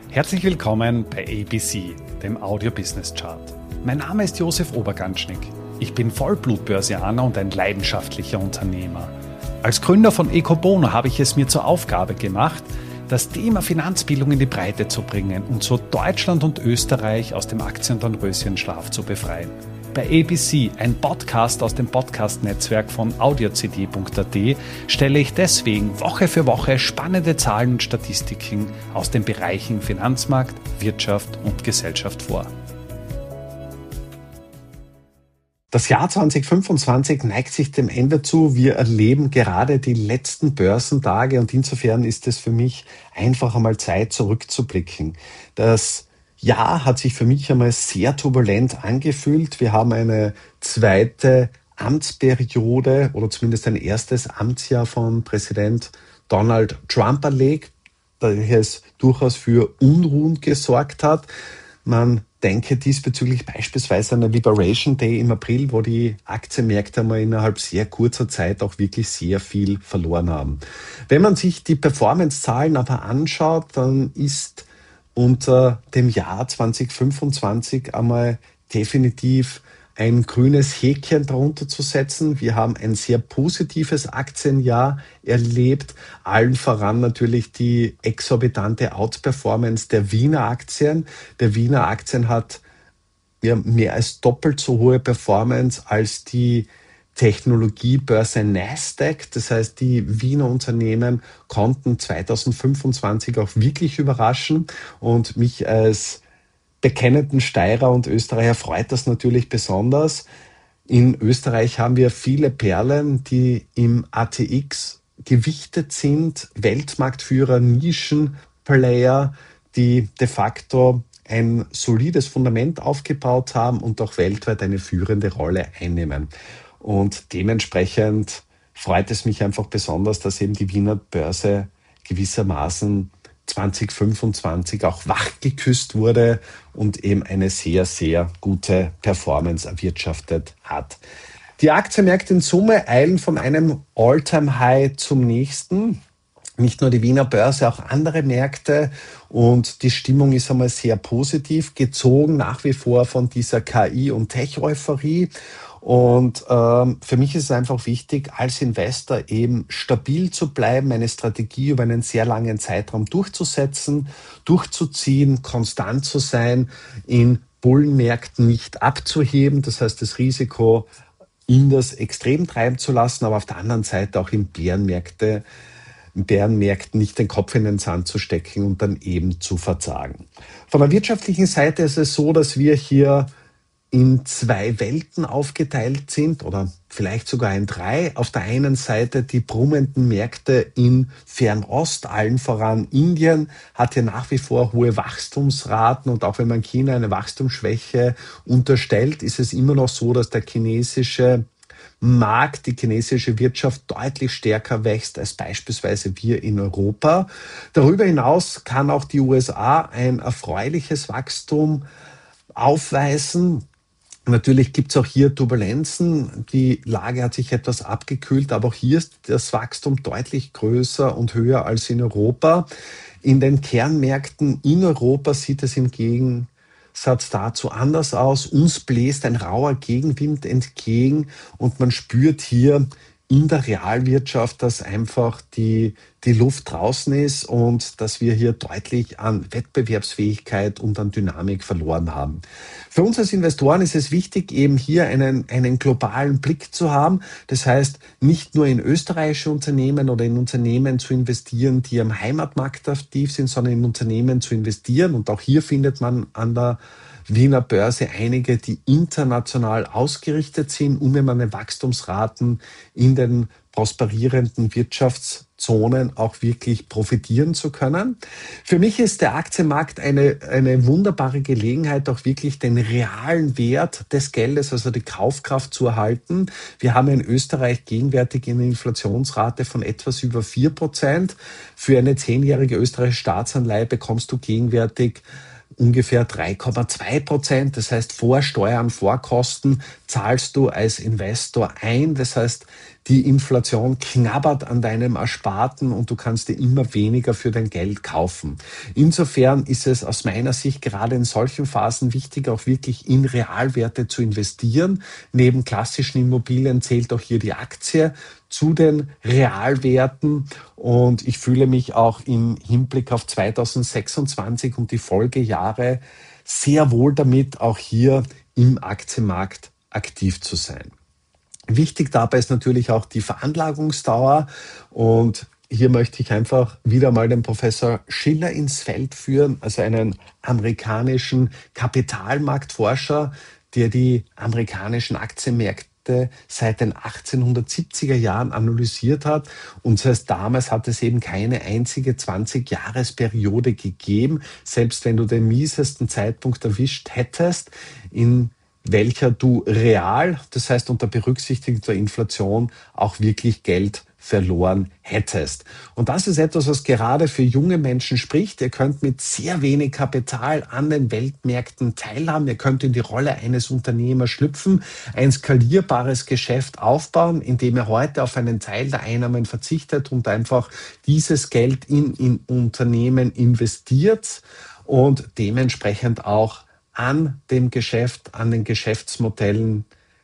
Herzlich willkommen bei ABC, dem Audio Business Chart. Mein Name ist Josef Oberganschnick. Ich bin Vollblutbörsianer und ein leidenschaftlicher Unternehmer. Als Gründer von Ecobono habe ich es mir zur Aufgabe gemacht, das Thema Finanzbildung in die Breite zu bringen und so Deutschland und Österreich aus dem Aktien-Dornröschenschlaf zu befreien. Bei ABC, ein Podcast aus dem Podcast-Netzwerk von audiocd.at, stelle ich deswegen Woche für Woche spannende Zahlen und Statistiken aus den Bereichen Finanzmarkt, Wirtschaft und Gesellschaft vor. Das Jahr 2025 neigt sich dem Ende zu. Wir erleben gerade die letzten Börsentage und insofern ist es für mich einfach einmal Zeit, zurückzublicken. Das Jahr hat sich für mich einmal sehr turbulent angefühlt. Wir haben eine zweite Amtsperiode oder zumindest ein erstes Amtsjahr von Präsident Donald Trump erlebt, der es durchaus für Unruhen gesorgt hat. Man denke diesbezüglich beispielsweise an den Liberation Day im April, wo die Aktienmärkte einmal innerhalb sehr kurzer Zeit auch wirklich sehr viel verloren haben. Wenn man sich die Performance-Zahlen aber anschaut, dann ist unter dem Jahr 2025 einmal definitiv ein grünes Häkchen darunter zu setzen. Wir haben ein sehr positives Aktienjahr erlebt, allen voran natürlich die exorbitante Outperformance der Wiener Aktien. Der Wiener Aktien hat mehr als doppelt so hohe Performance als die Technologiebörse Nasdaq. Das heißt, die Wiener Unternehmen konnten 2025 auch wirklich überraschen und mich als bekennenden Steirer und Österreicher freut das natürlich besonders. In Österreich haben wir viele Perlen, die im ATX gewichtet sind, Weltmarktführer, Nischenplayer, die de facto ein solides Fundament aufgebaut haben und auch weltweit eine führende Rolle einnehmen. Und dementsprechend freut es mich einfach besonders, dass eben die Wiener Börse gewissermaßen 2025 auch wachgeküsst wurde und eben eine sehr, sehr gute Performance erwirtschaftet hat. Die Aktienmärkte in Summe eilen von einem All-Time-High zum nächsten. Nicht nur die Wiener Börse, auch andere Märkte. Und die Stimmung ist einmal sehr positiv, gezogen nach wie vor von dieser KI- und Tech-Euphorie. Und für mich ist es einfach wichtig, als Investor eben stabil zu bleiben, eine Strategie über einen sehr langen Zeitraum durchzusetzen, durchzuziehen, konstant zu sein, in Bullenmärkten nicht abzuheben. Das heißt, das Risiko in das Extrem treiben zu lassen, aber auf der anderen Seite auch in Bärenmärkten nicht den Kopf in den Sand zu stecken und dann eben zu verzagen. Von der wirtschaftlichen Seite ist es so, dass wir hier in zwei Welten aufgeteilt sind oder vielleicht sogar in drei. Auf der einen Seite die brummenden Märkte in Fernost, allen voran Indien, hat ja nach wie vor hohe Wachstumsraten und auch wenn man China eine Wachstumsschwäche unterstellt, ist es immer noch so, dass der chinesische Markt, die chinesische Wirtschaft deutlich stärker wächst als beispielsweise wir in Europa. Darüber hinaus kann auch die USA ein erfreuliches Wachstum aufweisen. Natürlich gibt es auch hier Turbulenzen. Die Lage hat sich etwas abgekühlt, aber auch hier ist das Wachstum deutlich größer und höher als in Europa. In den Kernmärkten in Europa sieht es im Gegensatz dazu anders aus. Uns bläst ein rauer Gegenwind entgegen und man spürt hier in der Realwirtschaft, dass einfach die Luft draußen ist und dass wir hier deutlich an Wettbewerbsfähigkeit und an Dynamik verloren haben. Für uns als Investoren ist es wichtig, eben hier einen globalen Blick zu haben. Das heißt, nicht nur in österreichische Unternehmen oder in Unternehmen zu investieren, die am Heimatmarkt aktiv sind, sondern in Unternehmen zu investieren. Und auch hier findet man an der Wiener Börse einige, die international ausgerichtet sind, um eben an den Wachstumsraten in den prosperierenden Wirtschaftszonen auch wirklich profitieren zu können. Für mich ist der Aktienmarkt eine wunderbare Gelegenheit, auch wirklich den realen Wert des Geldes, also die Kaufkraft zu erhalten. Wir haben in Österreich gegenwärtig eine Inflationsrate von etwas über 4%. Für eine 10-jährige österreichische Staatsanleihe bekommst du gegenwärtig ungefähr 3,2%. Das heißt, vor Steuern, vor Kosten zahlst du als Investor ein. Das heißt, Die Inflation knabbert an deinem Ersparten und du kannst dir immer weniger für dein Geld kaufen. Insofern ist es aus meiner Sicht gerade in solchen Phasen wichtig, auch wirklich in Realwerte zu investieren. Neben klassischen Immobilien zählt auch hier die Aktie zu den Realwerten und ich fühle mich auch im Hinblick auf 2026 und die Folgejahre sehr wohl damit, auch hier im Aktienmarkt aktiv zu sein. Wichtig dabei ist natürlich auch die Veranlagungsdauer und hier möchte ich einfach wieder mal den Professor Shiller ins Feld führen, also einen amerikanischen Kapitalmarktforscher, der die amerikanischen Aktienmärkte seit den 1870er Jahren analysiert hat. Und das heißt, damals hat es eben keine einzige 20-Jahres-Periode gegeben, selbst wenn du den miesesten Zeitpunkt erwischt hättest, in welcher du real, das heißt unter Berücksichtigung der Inflation, auch wirklich Geld verloren hättest. Und das ist etwas, was gerade für junge Menschen spricht. Ihr könnt mit sehr wenig Kapital an den Weltmärkten teilhaben. Ihr könnt in die Rolle eines Unternehmers schlüpfen, ein skalierbares Geschäft aufbauen, indem ihr heute auf einen Teil der Einnahmen verzichtet und einfach dieses Geld in Unternehmen investiert und dementsprechend auch an dem Geschäft, an den Geschäftsmodellen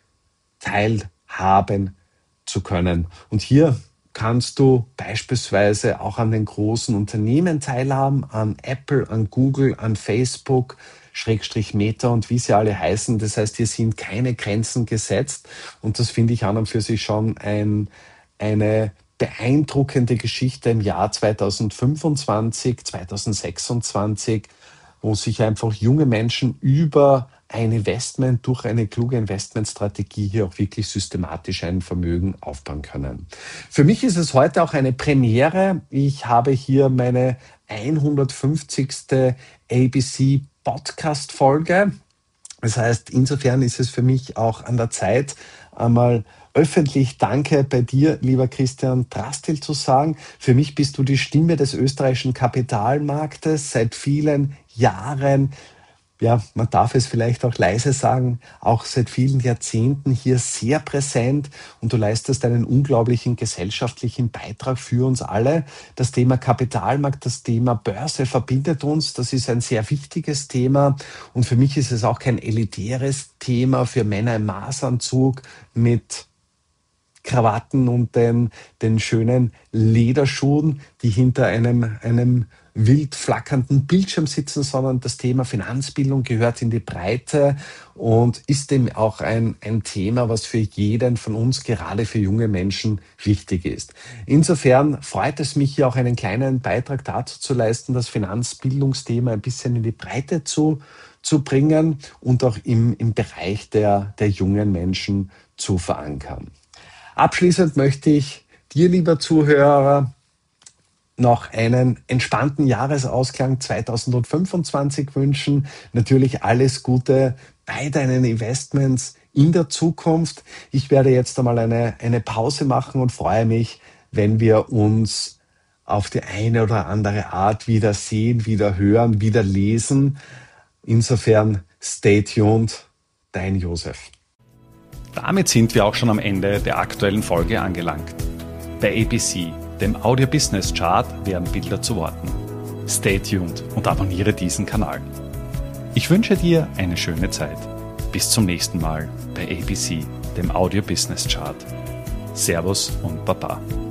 teilhaben zu können. Und hier kannst du beispielsweise auch an den großen Unternehmen teilhaben, an Apple, an Google, an Facebook, Schrägstrich Meta und wie sie alle heißen. Das heißt, hier sind keine Grenzen gesetzt und das finde ich an und für sich schon eine beeindruckende Geschichte im Jahr 2025, 2026, wo sich einfach junge Menschen über ein Investment durch eine kluge Investmentstrategie hier auch wirklich systematisch ein Vermögen aufbauen können. Für mich ist es heute auch eine Premiere. Ich habe hier meine 150. ABC Podcast Folge. Das heißt, insofern ist es für mich auch an der Zeit, einmal öffentlich Danke bei dir, lieber Christian Drastil, zu sagen. Für mich bist du die Stimme des österreichischen Kapitalmarktes seit vielen Jahren. Ja, man darf es vielleicht auch leise sagen, auch seit vielen Jahrzehnten hier sehr präsent und du leistest einen unglaublichen gesellschaftlichen Beitrag für uns alle. Das Thema Kapitalmarkt, das Thema Börse verbindet uns. Das ist ein sehr wichtiges Thema und für mich ist es auch kein elitäres Thema für Männer im Maßanzug mit Krawatten und den schönen Lederschuhen, die hinter einem wild flackernden Bildschirm sitzen, sondern das Thema Finanzbildung gehört in die Breite und ist eben auch ein Thema, was für jeden von uns, gerade für junge Menschen, wichtig ist. Insofern freut es mich, hier auch einen kleinen Beitrag dazu zu leisten, das Finanzbildungsthema ein bisschen in die Breite zu bringen und auch im Bereich der jungen Menschen zu verankern. Abschließend möchte ich dir, lieber Zuhörer, noch einen entspannten Jahresausklang 2025 wünschen. Natürlich alles Gute bei deinen Investments in der Zukunft. Ich werde jetzt einmal eine Pause machen und freue mich, wenn wir uns auf die eine oder andere Art wieder sehen, wieder hören, wieder lesen. Insofern stay tuned, dein Josef. Damit sind wir auch schon am Ende der aktuellen Folge angelangt. Bei ABC, dem Audio Business Chart, werden Bilder zu Worten. Stay tuned und abonniere diesen Kanal. Ich wünsche dir eine schöne Zeit. Bis zum nächsten Mal bei ABC, dem Audio Business Chart. Servus und Baba.